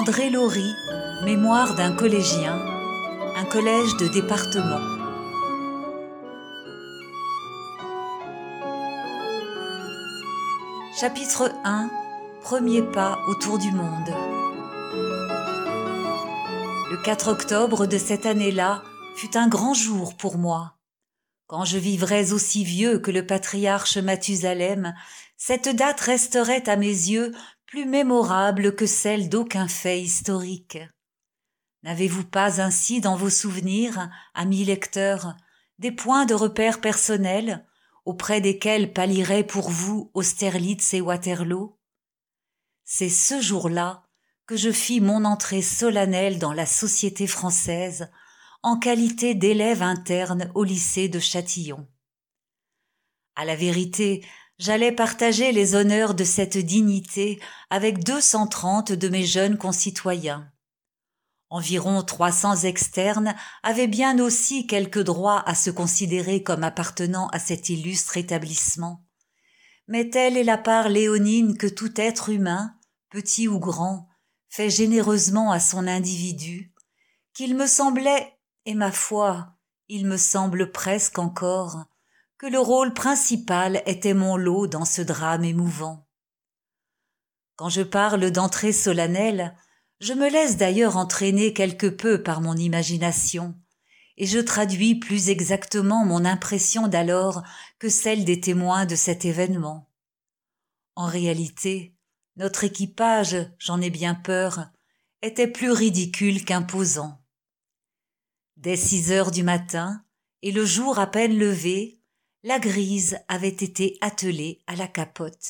André Laurie, Mémoire d'un collégien, un collège de département. Chapitre 1. Premier pas autour du monde. Le 4 octobre de cette année-là fut un grand jour pour moi. Quand je vivrais aussi vieux que le patriarche Mathusalem, cette date resterait à mes yeux plus mémorable que celle d'aucun fait historique. N'avez-vous pas ainsi dans vos souvenirs, amis lecteurs, des points de repère personnels auprès desquels pâliraient pour vous Austerlitz et Waterloo? C'est ce jour-là que je fis mon entrée solennelle dans la société française en qualité d'élève interne au lycée de Châtillon. À la vérité, j'allais partager les honneurs de cette dignité avec 230 de mes jeunes concitoyens. Environ 300 externes avaient bien aussi quelques droits à se considérer comme appartenant à cet illustre établissement. Mais telle est la part léonine que tout être humain, petit ou grand, fait généreusement à son individu, qu'il me semblait, et ma foi, il me semble presque encore, que le rôle principal était mon lot dans ce drame émouvant. Quand je parle d'entrée solennelle, je me laisse d'ailleurs entraîner quelque peu par mon imagination, et je traduis plus exactement mon impression d'alors que celle des témoins de cet événement. En réalité, notre équipage, j'en ai bien peur, était plus ridicule qu'imposant. Dès 6 heures du matin, et le jour à peine levé, la grise avait été attelée à la capote.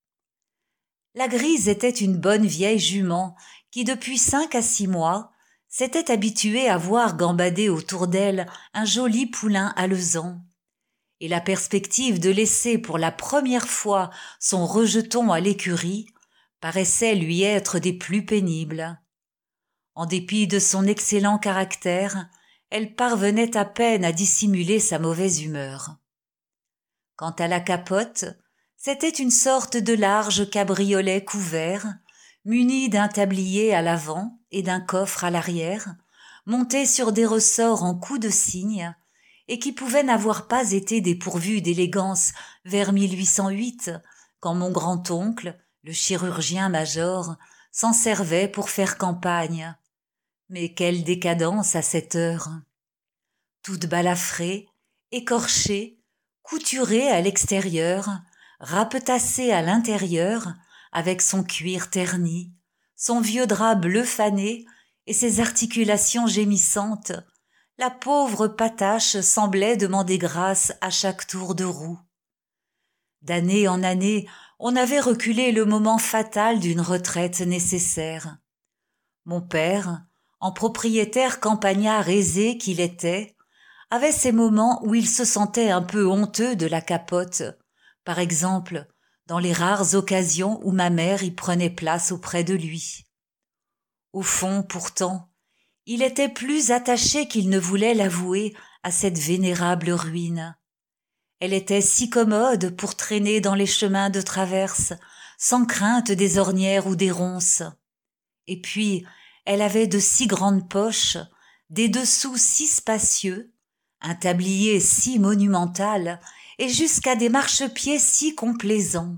La grise était une bonne vieille jument qui, depuis 5 à 6 mois, s'était habituée à voir gambader autour d'elle un joli poulain alezan. Et la perspective de laisser pour la première fois son rejeton à l'écurie paraissait lui être des plus pénibles. En dépit de son excellent caractère, elle parvenait à peine à dissimuler sa mauvaise humeur. Quant à la capote, c'était une sorte de large cabriolet couvert, muni d'un tablier à l'avant et d'un coffre à l'arrière, monté sur des ressorts en cou de cygne, et qui pouvait n'avoir pas été dépourvu d'élégance vers 1808, quand mon grand-oncle, le chirurgien-major, s'en servait pour faire campagne. Mais quelle décadence à cette heure! Toute balafrée, écorchée, couturée à l'extérieur, rapetassée à l'intérieur, avec son cuir terni, son vieux drap bleu fané et ses articulations gémissantes, la pauvre patache semblait demander grâce à chaque tour de roue. D'année en année, on avait reculé le moment fatal d'une retraite nécessaire. Mon père, en propriétaire campagnard aisé qu'il était, avait ces moments où il se sentait un peu honteux de la capote, par exemple, dans les rares occasions où ma mère y prenait place auprès de lui. Au fond, pourtant, il était plus attaché qu'il ne voulait l'avouer à cette vénérable ruine. Elle était si commode pour traîner dans les chemins de traverse, sans crainte des ornières ou des ronces. Et puis, elle avait de si grandes poches, des dessous si spacieux, un tablier si monumental et jusqu'à des marchepieds si complaisants.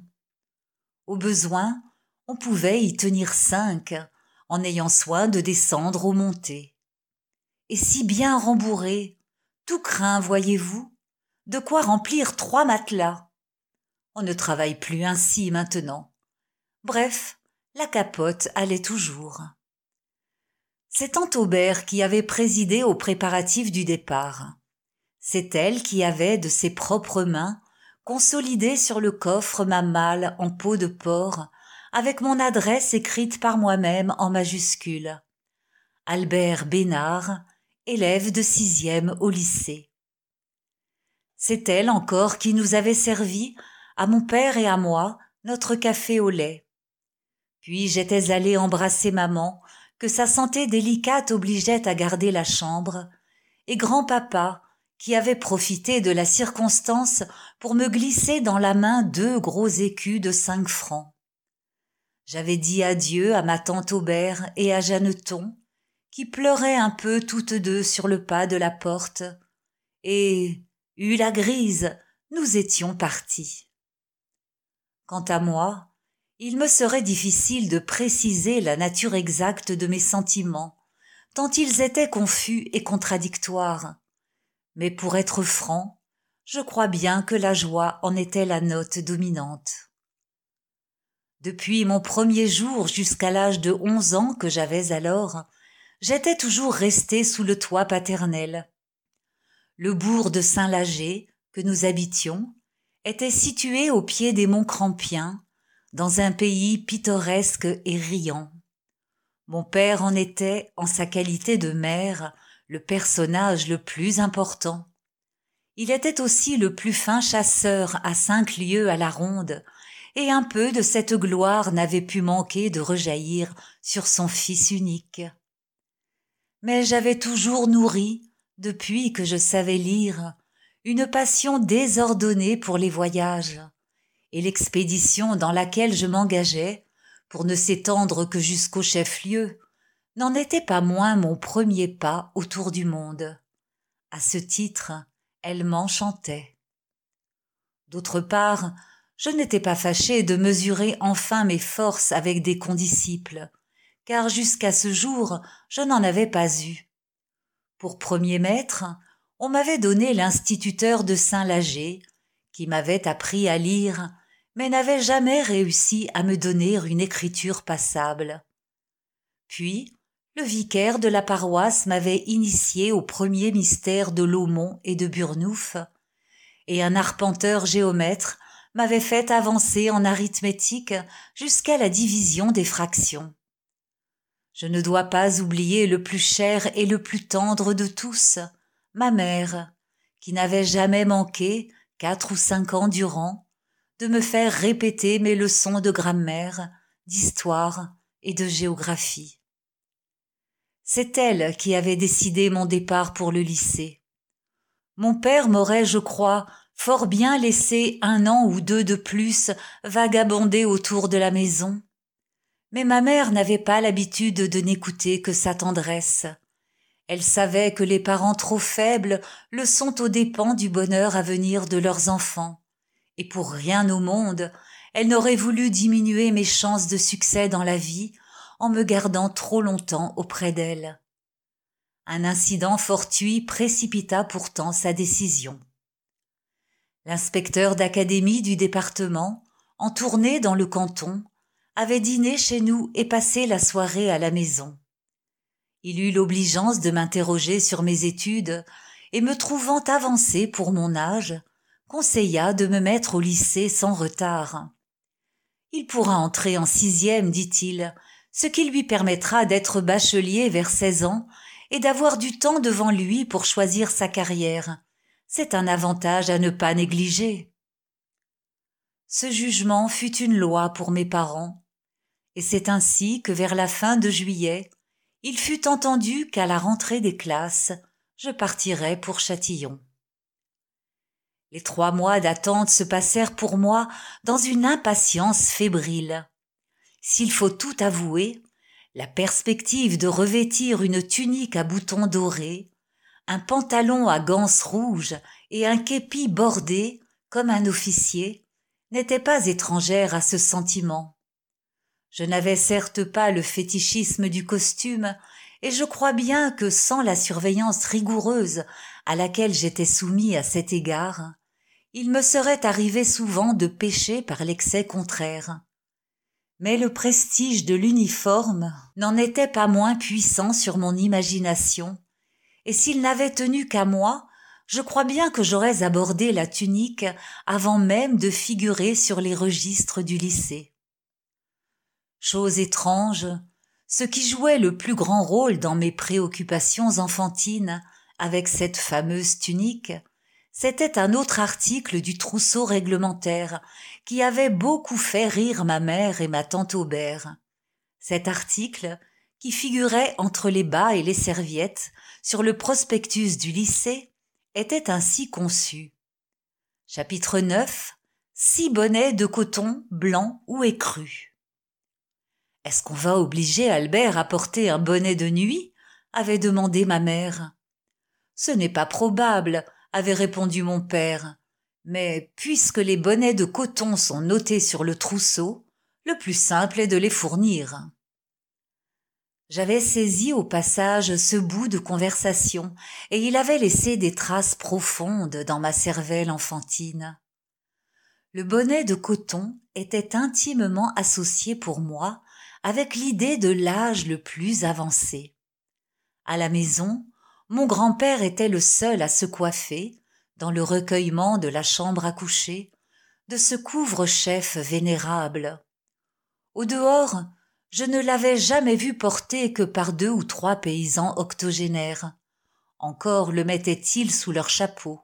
Au besoin, on pouvait y tenir 5, en ayant soin de descendre aux montées. Et si bien rembourré, tout craint, voyez-vous, de quoi remplir 3 matelas. On ne travaille plus ainsi maintenant. Bref, la capote allait toujours. C'est tante Aubert qui avait présidé aux préparatifs du départ. C'est elle qui avait, de ses propres mains, consolidé sur le coffre ma malle en peau de porc, avec mon adresse écrite par moi-même en majuscules. Albert Bénard, élève de 6e au lycée. C'est elle encore qui nous avait servi, à mon père et à moi, notre café au lait. Puis j'étais allée embrasser maman, que sa santé délicate obligeait à garder la chambre, et grand-papa, qui avait profité de la circonstance pour me glisser dans la main 2 gros écus de 5 francs. J'avais dit adieu à ma tante Aubert et à Jeanneton, qui pleuraient un peu toutes deux sur le pas de la porte, et, eut la grise, nous étions partis. Quant à moi, il me serait difficile de préciser la nature exacte de mes sentiments, tant ils étaient confus et contradictoires. Mais pour être franc, je crois bien que la joie en était la note dominante. Depuis mon premier jour jusqu'à l'âge de 11 ans que j'avais alors, j'étais toujours restée sous le toit paternel. Le bourg de Saint-Lager, que nous habitions, était situé au pied des monts Crampiens, dans un pays pittoresque et riant. Mon père en était, en sa qualité de maire, le personnage le plus important. Il était aussi le plus fin chasseur à 5 lieues à la ronde, et un peu de cette gloire n'avait pu manquer de rejaillir sur son fils unique. Mais j'avais toujours nourri, depuis que je savais lire, une passion désordonnée pour les voyages, et l'expédition dans laquelle je m'engageais, pour ne s'étendre que jusqu'au chef-lieu, n'en était pas moins mon premier pas autour du monde. À ce titre, elle m'enchantait. D'autre part, je n'étais pas fâchée de mesurer enfin mes forces avec des condisciples, car jusqu'à ce jour, je n'en avais pas eu. Pour premier maître, on m'avait donné l'instituteur de Saint-Lager, qui m'avait appris à lire, mais n'avait jamais réussi à me donner une écriture passable. Puis, le vicaire de la paroisse m'avait initié au premier mystère de Laumont et de Burnouf, et un arpenteur géomètre m'avait fait avancer en arithmétique jusqu'à la division des fractions. Je ne dois pas oublier le plus cher et le plus tendre de tous, ma mère, qui n'avait jamais manqué, 4 ou 5 ans durant, de me faire répéter mes leçons de grammaire, d'histoire et de géographie. C'est elle qui avait décidé mon départ pour le lycée. Mon père m'aurait, je crois, fort bien laissé 1 an ou 2 de plus vagabonder autour de la maison. Mais ma mère n'avait pas l'habitude de n'écouter que sa tendresse. Elle savait que les parents trop faibles le sont aux dépens du bonheur à venir de leurs enfants, et pour rien au monde, elle n'aurait voulu diminuer mes chances de succès dans la vie en me gardant trop longtemps auprès d'elle. Un incident fortuit précipita pourtant sa décision. L'inspecteur d'académie du département, en tournée dans le canton, avait dîné chez nous et passé la soirée à la maison. Il eut l'obligeance de m'interroger sur mes études et, me trouvant avancée pour mon âge, conseilla de me mettre au lycée sans retard. Il pourra entrer en 6e, dit-il, ce qui lui permettra d'être bachelier vers 16 ans et d'avoir du temps devant lui pour choisir sa carrière. C'est un avantage à ne pas négliger. Ce jugement fut une loi pour mes parents, et c'est ainsi que vers la fin de juillet, il fut entendu qu'à la rentrée des classes, je partirais pour Châtillon. Les 3 mois d'attente se passèrent pour moi dans une impatience fébrile. S'il faut tout avouer, la perspective de revêtir une tunique à boutons dorés, un pantalon à ganses rouges et un képi bordé, comme un officier, n'était pas étrangère à ce sentiment. Je n'avais certes pas le fétichisme du costume, et je crois bien que sans la surveillance rigoureuse à laquelle j'étais soumis à cet égard, il me serait arrivé souvent de pécher par l'excès contraire. Mais le prestige de l'uniforme n'en était pas moins puissant sur mon imagination, et s'il n'avait tenu qu'à moi, je crois bien que j'aurais abordé la tunique avant même de figurer sur les registres du lycée. Chose étrange, ce qui jouait le plus grand rôle dans mes préoccupations enfantines avec cette fameuse tunique, c'était un autre article du trousseau réglementaire qui avait beaucoup fait rire ma mère et ma tante Aubert. Cet article, qui figurait entre les bas et les serviettes sur le prospectus du lycée, était ainsi conçu. Chapitre 9. 6 bonnets de coton blanc ou écru. Est-ce qu'on va obliger Albert à porter un bonnet de nuit avait demandé ma mère. Ce n'est pas probable, avait répondu mon père. Mais puisque les bonnets de coton sont notés sur le trousseau, le plus simple est de les fournir. J'avais saisi au passage ce bout de conversation, et il avait laissé des traces profondes dans ma cervelle enfantine. Le bonnet de coton était intimement associé pour moi avec l'idée de l'âge le plus avancé. À la maison, mon grand-père était le seul à se coiffer, dans le recueillement de la chambre à coucher, de ce couvre-chef vénérable. Au dehors, je ne l'avais jamais vu porter que par 2 ou 3 paysans octogénaires. Encore le mettaient-ils sous leur chapeau.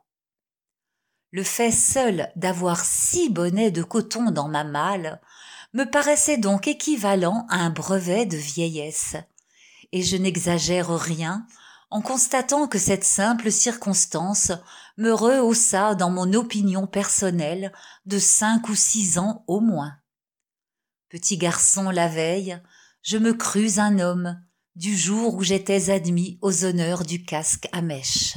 Le fait seul d'avoir 6 bonnets de coton dans ma malle me paraissait donc équivalent à un brevet de vieillesse, et je n'exagère rien en constatant que cette simple circonstance me rehaussa dans mon opinion personnelle de 5 ou 6 ans au moins. Petit garçon la veille, je me crus un homme, du jour où j'étais admis aux honneurs du casque à mèche.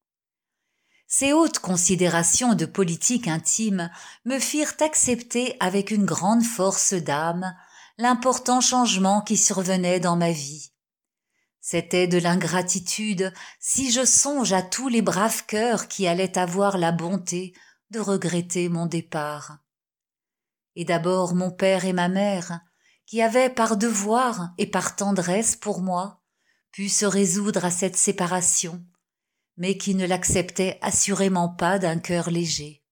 Ces hautes considérations de politique intime me firent accepter avec une grande force d'âme l'important changement qui survenait dans ma vie. C'était de l'ingratitude si je songe à tous les braves cœurs qui allaient avoir la bonté de regretter mon départ. Et d'abord mon père et ma mère, qui avaient par devoir et par tendresse pour moi pu se résoudre à cette séparation, mais qui ne l'acceptaient assurément pas d'un cœur léger.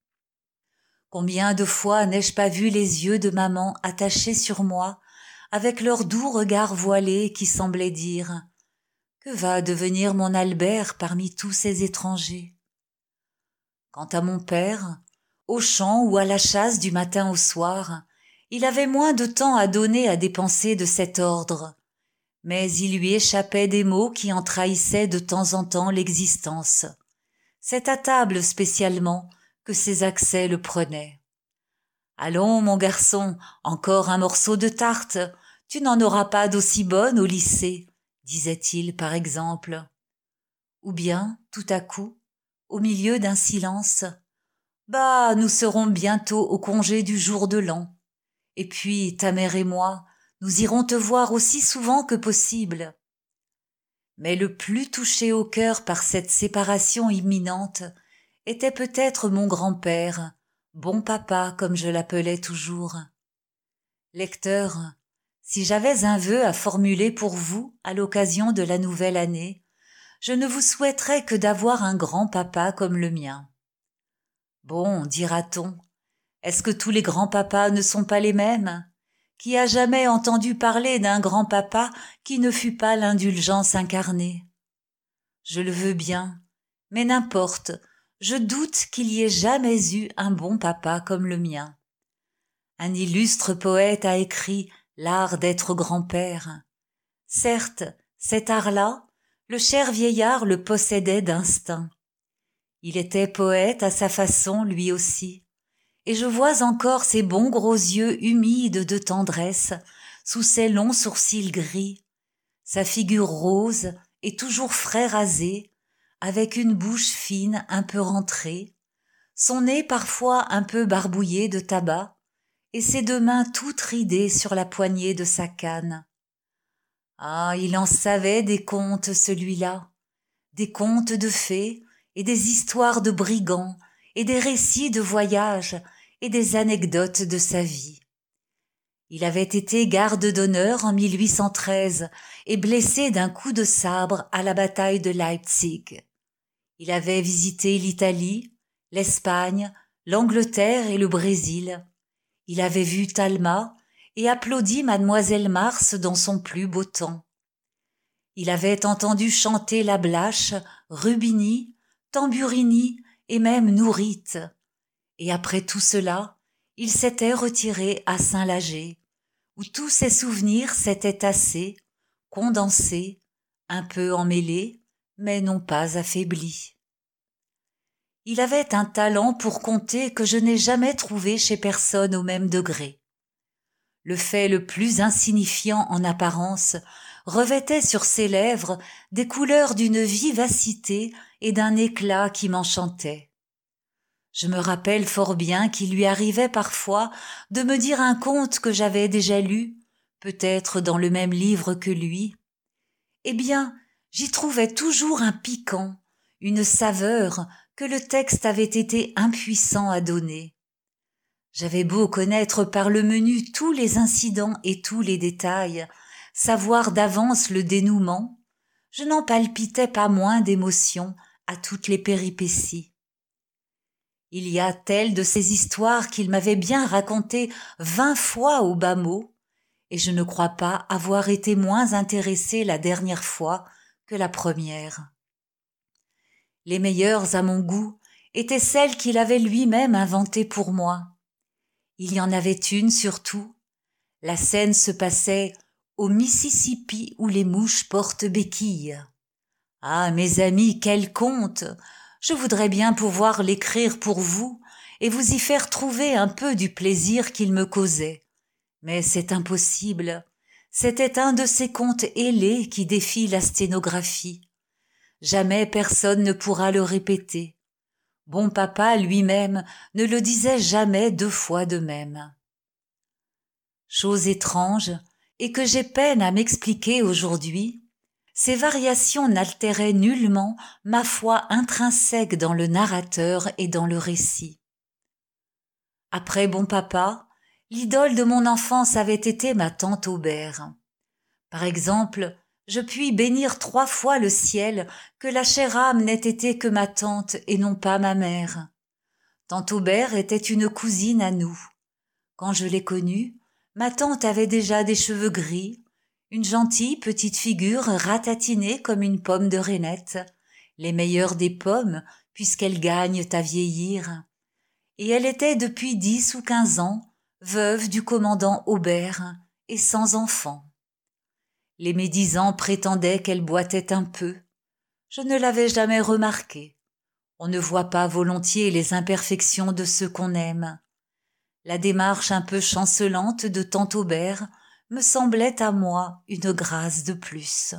Combien de fois n'ai-je pas vu les yeux de maman attachés sur moi, avec leur doux regard voilé qui semblait dire « Que va devenir mon Albert parmi tous ces étrangers ?» Quant à mon père, au champ ou à la chasse du matin au soir, il avait moins de temps à donner à des pensées de cet ordre, mais il lui échappait des mots qui en trahissaient de temps en temps l'existence. C'est à table spécialement que ces accès le prenaient. « Allons, mon garçon, encore un morceau de tarte, tu n'en auras pas d'aussi bonne au lycée, disait-il par exemple. Ou bien, tout à coup, au milieu d'un silence, « Bah, nous serons bientôt au congé du jour de l'an. Et puis, ta mère et moi, nous irons te voir aussi souvent que possible. » Mais le plus touché au cœur par cette séparation imminente était peut-être mon grand-père, bon papa comme je l'appelais toujours. Lecteur, si j'avais un vœu à formuler pour vous à l'occasion de la nouvelle année, je ne vous souhaiterais que d'avoir un grand-papa comme le mien. Bon, dira-t-on, est-ce que tous les grands-papas ne sont pas les mêmes ? Qui a jamais entendu parler d'un grand-papa qui ne fût pas l'indulgence incarnée ? Je le veux bien, mais n'importe, je doute qu'il y ait jamais eu un bon papa comme le mien. Un illustre poète a écrit « L'art d'être grand-père ». Certes, cet art-là, le cher vieillard le possédait d'instinct. Il était poète à sa façon lui aussi, et je vois encore ses bons gros yeux humides de tendresse sous ses longs sourcils gris, sa figure rose et toujours frais rasée, avec une bouche fine un peu rentrée, son nez parfois un peu barbouillé de tabac, et ses 2 mains toutes ridées sur la poignée de sa canne. Ah, il en savait des contes, celui-là, des contes de fées et des histoires de brigands et des récits de voyages et des anecdotes de sa vie. Il avait été garde d'honneur en 1813 et blessé d'un coup de sabre à la bataille de Leipzig. Il avait visité l'Italie, l'Espagne, l'Angleterre et le Brésil. Il avait vu Talma et applaudi Mademoiselle Mars dans son plus beau temps. Il avait entendu chanter la Blache, Rubini, Tamburini et même Nourrit. Et après tout cela, il s'était retiré à Saint-Lager, où tous ses souvenirs s'étaient tassés, condensés, un peu emmêlés, mais non pas affaiblis. Il avait un talent pour conter que je n'ai jamais trouvé chez personne au même degré. le fait le plus insignifiant en apparence, revêtait sur ses lèvres des couleurs d'une vivacité et d'un éclat qui m'enchantaient. Je me rappelle fort bien qu'il lui arrivait parfois de me dire un conte que j'avais déjà lu, peut-être dans le même livre que lui. Eh bien, j'y trouvais toujours un piquant, une saveur que le texte avait été impuissant à donner. J'avais beau connaître par le menu tous les incidents et tous les détails, savoir d'avance le dénouement, je n'en palpitais pas moins d'émotion à toutes les péripéties. Il y a telles de ces histoires qu'il m'avait bien racontées 20 fois au bas mot, et je ne crois pas avoir été moins intéressée la dernière fois que la première. Les meilleures à mon goût étaient celles qu'il avait lui-même inventées pour moi. Il y en avait une surtout. La scène se passait au Mississippi où les mouches portent béquilles. Ah, mes amis, quel conte! Je voudrais bien pouvoir l'écrire pour vous et vous y faire trouver un peu du plaisir qu'il me causait. Mais c'est impossible. C'était un de ces contes ailés qui défient la sténographie. Jamais personne ne pourra le répéter. Bon papa lui-même ne le disait jamais 2 fois de même. Chose étrange, et que j'ai peine à m'expliquer aujourd'hui, ces variations n'altéraient nullement ma foi intrinsèque dans le narrateur et dans le récit. Après bon papa, l'idole de mon enfance avait été ma tante Aubert. Par exemple, je puis bénir 3 fois le ciel que la chère âme n'ait été que ma tante et non pas ma mère. Tante Aubert était une cousine à nous. Quand je l'ai connue, ma tante avait déjà des cheveux gris, une gentille petite figure ratatinée comme une pomme de reinette, les meilleures des pommes puisqu'elles gagnent à vieillir. Et elle était depuis 10 ou 15 ans veuve du commandant Aubert et sans enfant. Les médisants prétendaient qu'elle boitait un peu. Je ne l'avais jamais remarqué. On ne voit pas volontiers les imperfections de ceux qu'on aime. La démarche un peu chancelante de tante Aubert me semblait à moi une grâce de plus.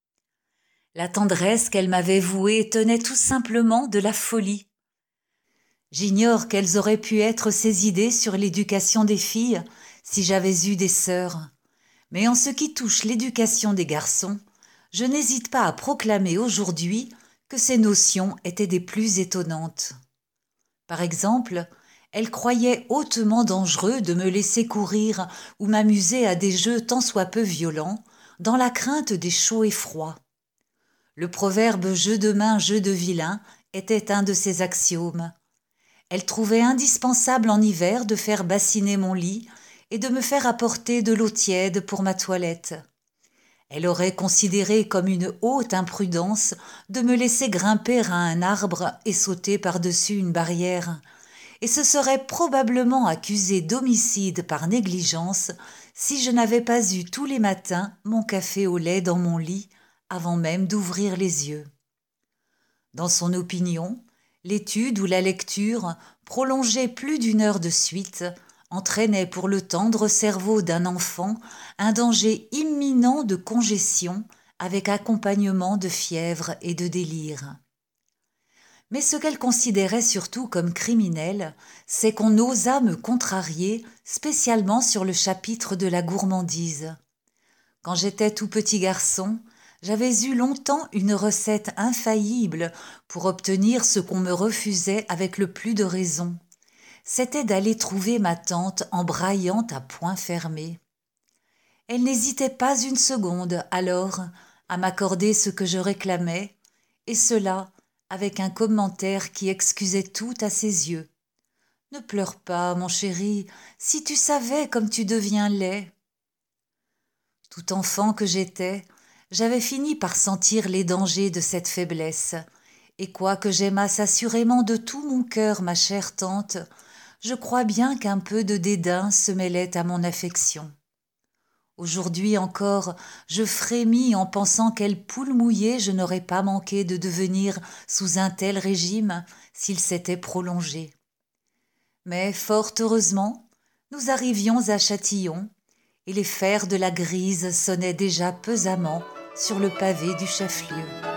La tendresse qu'elle m'avait vouée tenait tout simplement de la folie. J'ignore quelles auraient pu être ses idées sur l'éducation des filles si j'avais eu des sœurs. Mais en ce qui touche l'éducation des garçons, je n'hésite pas à proclamer aujourd'hui que ces notions étaient des plus étonnantes. Par exemple, elle croyait hautement dangereux de me laisser courir ou m'amuser à des jeux tant soit peu violents, dans la crainte des chauds et froids. Le proverbe « jeu de main, jeu de vilain » était un de ses axiomes. Elle trouvait indispensable en hiver de faire bassiner mon lit et de me faire apporter de l'eau tiède pour ma toilette. Elle aurait considéré comme une haute imprudence de me laisser grimper à un arbre et sauter par-dessus une barrière, et se serait probablement accusée d'homicide par négligence si je n'avais pas eu tous les matins mon café au lait dans mon lit avant même d'ouvrir les yeux. Dans son opinion, l'étude ou la lecture, prolongée plus d'1 heure de suite, entraînait pour le tendre cerveau d'un enfant un danger imminent de congestion avec accompagnement de fièvre et de délire. Mais ce qu'elle considérait surtout comme criminel, c'est qu'on osât me contrarier, spécialement sur le chapitre de la gourmandise. Quand j'étais tout petit garçon, j'avais eu longtemps une recette infaillible pour obtenir ce qu'on me refusait avec le plus de raison. C'était d'aller trouver ma tante en braillant à poings fermés. Elle n'hésitait pas une seconde, alors, à m'accorder ce que je réclamais, et cela avec un commentaire qui excusait tout à ses yeux. « Ne pleure pas, mon chéri, si tu savais comme tu deviens laid. » Tout enfant que j'étais, j'avais fini par sentir les dangers de cette faiblesse, et quoique j'aimasse assurément de tout mon cœur ma chère tante, je crois bien qu'un peu de dédain se mêlait à mon affection. Aujourd'hui encore, je frémis en pensant quelle poule mouillée je n'aurais pas manqué de devenir sous un tel régime s'il s'était prolongé. Mais fort heureusement, nous arrivions à Châtillon, et les fers de la grise sonnaient déjà pesamment sur le pavé du chef-lieu.